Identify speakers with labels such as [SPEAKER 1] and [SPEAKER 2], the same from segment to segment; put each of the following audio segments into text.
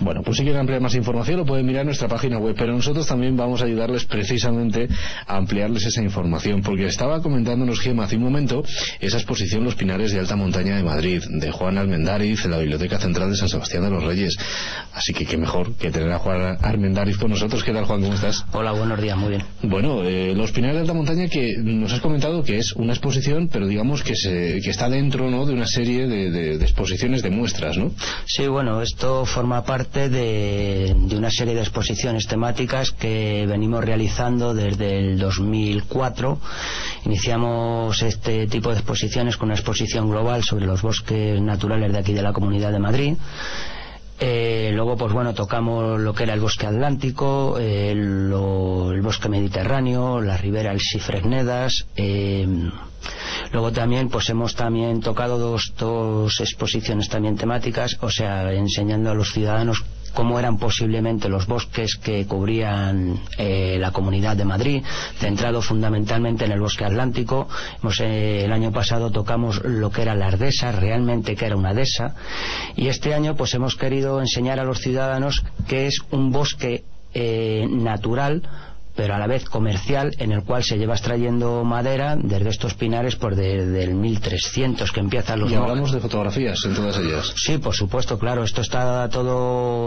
[SPEAKER 1] Bueno, pues si quieren ampliar más información lo pueden mirar en nuestra página web, pero nosotros también vamos a ayudarles precisamente a ampliarles esa información, porque estaba comentándonos Gemma hace un momento esa exposición Los Pinares de Alta Montaña de Madrid, de Juan Armendáriz, en la Biblioteca Central de San Sebastián de los Reyes. Así que qué mejor que tener a Juan Armendáriz con nosotros. ¿Qué tal, Juan? ¿Cómo estás?
[SPEAKER 2] Hola, buenos días, muy bien.
[SPEAKER 1] Bueno, Los Pinares de Alta Montaña, que nos has comentado que es una exposición, pero digamos que está dentro, ¿no?, de una serie de exposiciones, de muestras, ¿no?
[SPEAKER 2] Sí, bueno, esto forma parte de una serie de exposiciones temáticas que venimos realizando desde el 2004. Iniciamos este tipo de exposiciones con una exposición global sobre los bosques naturales de aquí de la Comunidad de Madrid. Luego, pues bueno, tocamos lo que era el bosque atlántico, el bosque mediterráneo, la ribera del Sifresnedas. Luego también pues hemos también tocado dos exposiciones también temáticas, o sea, enseñando a los ciudadanos cómo eran posiblemente los bosques que cubrían la Comunidad de Madrid, centrado fundamentalmente en el bosque atlántico. El año pasado tocamos lo que era la ardesa, realmente que era una dehesa, y este año pues hemos querido enseñar a los ciudadanos que es un bosque natural, pero a la vez comercial, en el cual se lleva extrayendo madera desde estos pinares pues desde el 1300 que empiezan los...
[SPEAKER 1] Y hablamos de fotografías en todas ellas.
[SPEAKER 2] Sí, por supuesto, claro, esto está todo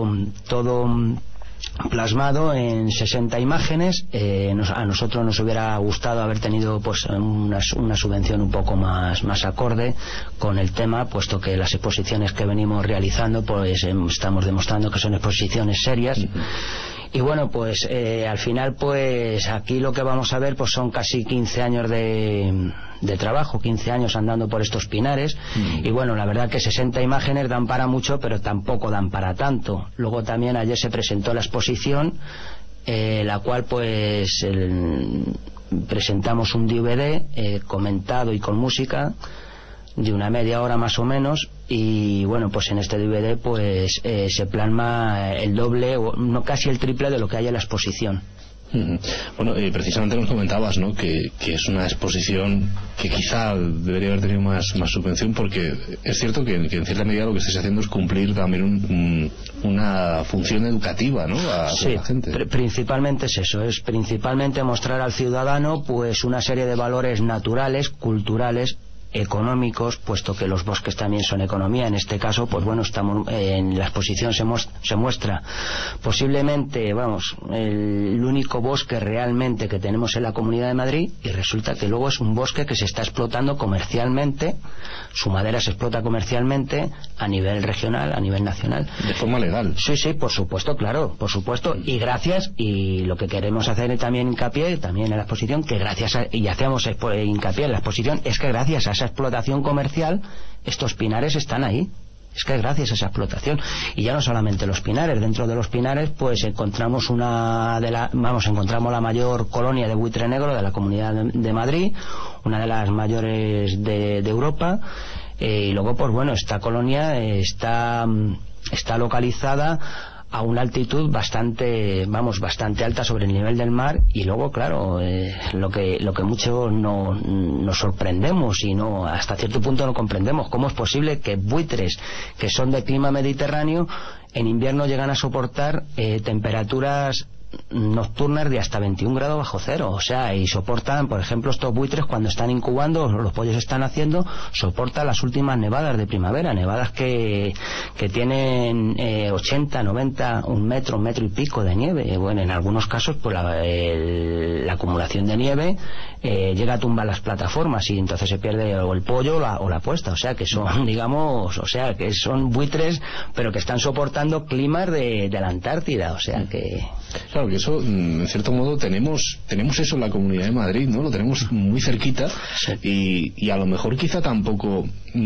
[SPEAKER 2] plasmado en 60 imágenes. A nosotros nos hubiera gustado haber tenido pues una subvención un poco más acorde con el tema, puesto que las exposiciones que venimos realizando pues estamos demostrando que son exposiciones serias. Y bueno, pues al final pues aquí lo que vamos a ver pues son casi 15 años de trabajo, 15 años andando por estos pinares. Y bueno, la verdad que 60 imágenes dan para mucho, pero tampoco dan para tanto. Luego también ayer se presentó la exposición, la cual pues presentamos un DVD comentado y con música de una media hora más o menos. Y bueno, pues en este DVD pues se plasma el doble o no, casi el triple de lo que hay en la exposición.
[SPEAKER 1] Bueno, precisamente nos comentabas, ¿no?, que es una exposición que quizá debería haber tenido más subvención, porque es cierto que en cierta medida lo que estáis haciendo es cumplir también una función educativa, ¿no?, a la gente. Principalmente
[SPEAKER 2] es eso, es principalmente mostrar al ciudadano pues una serie de valores naturales, culturales, económicos, puesto que los bosques también son economía. En este caso, pues bueno, estamos en la exposición se muestra posiblemente, el único bosque realmente que tenemos en la Comunidad de Madrid, y resulta que luego es un bosque que se está explotando comercialmente. Su madera se explota comercialmente a nivel regional, a nivel nacional.
[SPEAKER 1] De forma legal.
[SPEAKER 2] Sí, por supuesto, claro, por supuesto. Y gracias, y lo que queremos hacer también hincapié, también en la exposición, que gracias y hacemos hincapié en la exposición, es que gracias a esa explotación comercial estos pinares están ahí. Es que gracias a esa explotación. Y ya no solamente los pinares, dentro de los pinares pues encontramos encontramos la mayor colonia de buitre negro de la Comunidad de Madrid, una de las mayores de Europa. Y luego pues bueno, esta colonia está localizada a una altitud bastante alta sobre el nivel del mar. Y luego claro, lo que mucho nos sorprendemos y hasta cierto punto no comprendemos cómo es posible que buitres que son de clima mediterráneo en invierno llegan a soportar temperaturas nocturnas de hasta 21 grados bajo cero, o sea, y soportan, por ejemplo, estos buitres cuando están incubando, los pollos están haciendo, soportan las últimas nevadas de primavera, nevadas que tienen 80, 90, un metro y pico de nieve. Bueno, en algunos casos pues la acumulación de nieve llega a tumbar las plataformas y entonces se pierde o el pollo o la puesta, o sea que son, que son buitres pero que están soportando climas de la Antártida, o sea que...
[SPEAKER 1] Claro que eso, en cierto modo, tenemos eso en la Comunidad de Madrid, ¿no? Lo tenemos muy cerquita. Sí. Y a lo mejor quizá tampoco,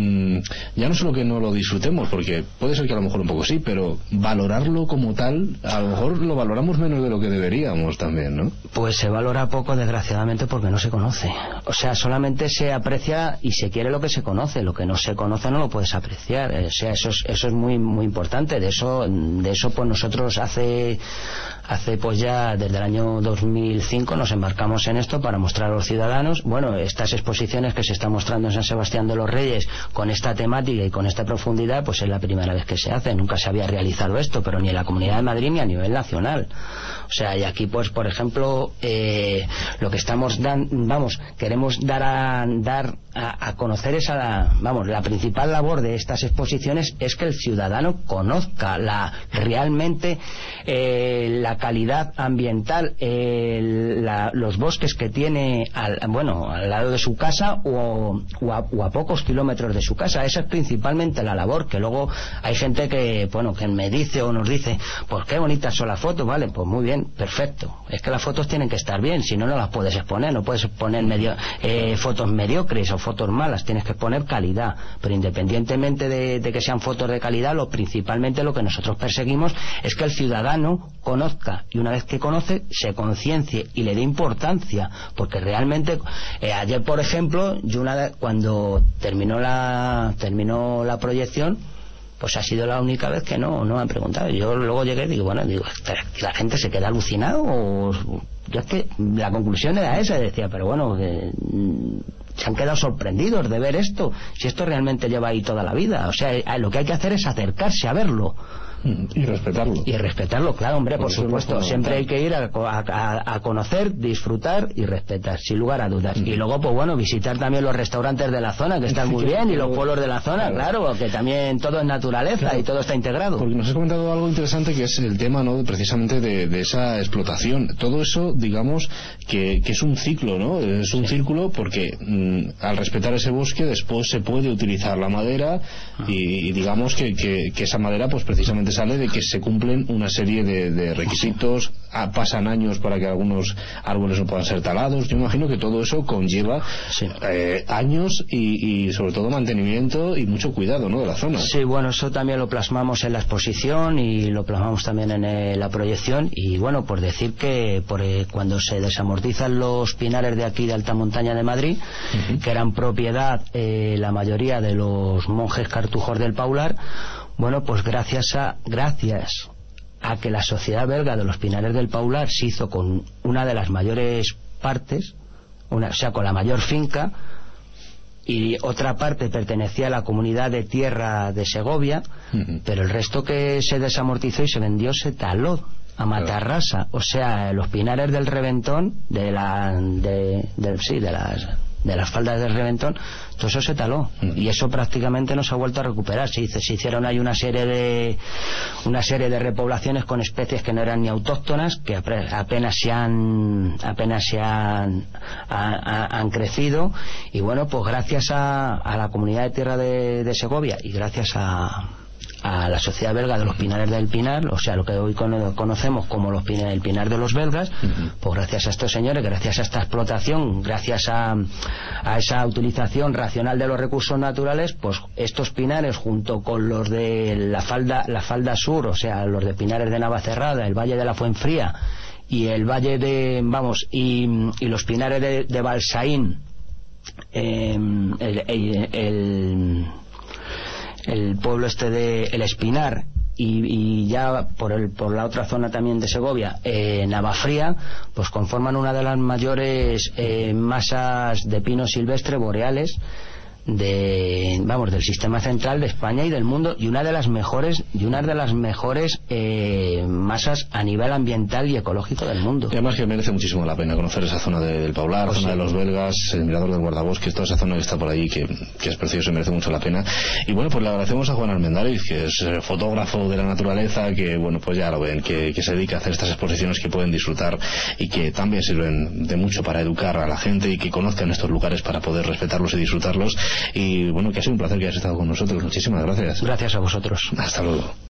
[SPEAKER 1] ya no solo que no lo disfrutemos, porque puede ser que a lo mejor un poco sí, pero valorarlo como tal, a lo mejor lo valoramos menos de lo que deberíamos también, ¿no? Pues
[SPEAKER 2] se valora poco, desgraciadamente, porque no se conoce. O sea, solamente se aprecia y se quiere lo que se conoce. Lo que no se conoce no lo puedes apreciar. O sea, eso es muy muy importante. De eso pues nosotros hace hace pues ya desde el año 2005 nos embarcamos en esto para mostrar a los ciudadanos, bueno, estas exposiciones que se están mostrando en San Sebastián de los Reyes con esta temática y con esta profundidad, pues es la primera vez que se hace, nunca se había realizado esto, pero ni en la Comunidad de Madrid ni a nivel nacional. O sea, y aquí pues por ejemplo lo que estamos queremos dar a conocer la principal labor de estas exposiciones es que el ciudadano conozca realmente la calidad ambiental, los bosques que tiene al lado de su casa o a pocos kilómetros de su casa. Esa es principalmente la labor, que luego hay gente que me dice o nos dice, pues qué bonitas son las fotos, vale, pues muy bien, perfecto, es que las fotos tienen que estar bien, si no, no las puedes exponer, no puedes poner fotos mediocres o fotos malas, tienes que poner calidad, pero independientemente de que sean fotos de calidad, principalmente lo que nosotros perseguimos es que el ciudadano conozca, y una vez que conoce se conciencie y le dé importancia, porque realmente ayer por ejemplo cuando terminó la proyección, pues ha sido la única vez que no han preguntado. Yo luego llegué y digo, la gente se queda alucinada o yo es que la conclusión era esa, decía, pero bueno, se han quedado sorprendidos de ver esto, si esto realmente lleva ahí toda la vida. O sea, lo que hay que hacer es acercarse a verlo
[SPEAKER 1] y respetarlo,
[SPEAKER 2] claro, hombre, por supuesto, siempre hay que ir a conocer, disfrutar y respetar, sin lugar a dudas. Y luego pues visitar también los restaurantes de la zona, que están muy bien, y los pueblos de la zona, claro, que también todo es naturaleza, y todo está integrado.
[SPEAKER 1] Porque nos has comentado algo interesante, que es el tema, ¿no?, precisamente de esa explotación. Todo eso, digamos que es un ciclo, ¿no? Es un círculo, porque al respetar ese bosque después se puede utilizar la madera y digamos que esa madera pues precisamente sale de que se cumplen una serie de requisitos, pasan años para que algunos árboles no puedan ser talados. Yo imagino que todo eso conlleva años y sobre todo mantenimiento y mucho cuidado, ¿no?, de la zona.
[SPEAKER 2] Sí, bueno, eso también lo plasmamos en la exposición y lo plasmamos también en la proyección. Y bueno, por decir que cuando se desamortizan los pinares de aquí de alta montaña de Madrid, que eran propiedad la mayoría de los monjes cartujos del Paular, bueno, pues gracias a que la Sociedad Belga de los Pinares del Paular se hizo con una de las mayores partes, o sea, con la mayor finca, y otra parte pertenecía a la comunidad de tierra de Segovia, pero el resto que se desamortizó y se vendió se taló a matarrasa. O sea, los pinares del Reventón, de las faldas del Reventón, todo eso se taló, y eso prácticamente no se ha vuelto a recuperar. Se hicieron ahí una serie de repoblaciones con especies que no eran ni autóctonas, que apenas se han crecido, y bueno, pues gracias a la comunidad de tierra de Segovia y gracias a la Sociedad Belga de los Pinares del Pinar, o sea, lo que hoy conocemos como el Pinar de los belgas, pues gracias a estos señores, gracias a esta explotación, gracias a esa utilización racional de los recursos naturales, pues estos pinares, junto con los de la falda sur, o sea, los de Pinares de Navacerrada, el Valle de la Fuenfría y el Valle y los Pinares de Balsaín, el pueblo de El Espinar, y ya por la otra zona también de Segovia, Navafría, pues conforman una de las mayores masas de pino silvestre boreales del sistema central de España y del mundo, y una de las mejores masas a nivel ambiental y ecológico del mundo.
[SPEAKER 1] Y además que merece muchísimo la pena conocer esa zona del Paular, la zona de los belgas, el mirador del guardabosques, toda esa zona que está por ahí, que es precioso y merece mucho la pena. Y bueno, pues le agradecemos a Juan Armendáriz, que es fotógrafo de la naturaleza, que bueno, pues ya lo ven, que se dedica a hacer estas exposiciones que pueden disfrutar y que también sirven de mucho para educar a la gente y que conozcan estos lugares para poder respetarlos y disfrutarlos. Y bueno, que ha sido un placer que hayas estado con nosotros. Muchísimas gracias.
[SPEAKER 2] Gracias a vosotros.
[SPEAKER 1] Hasta luego.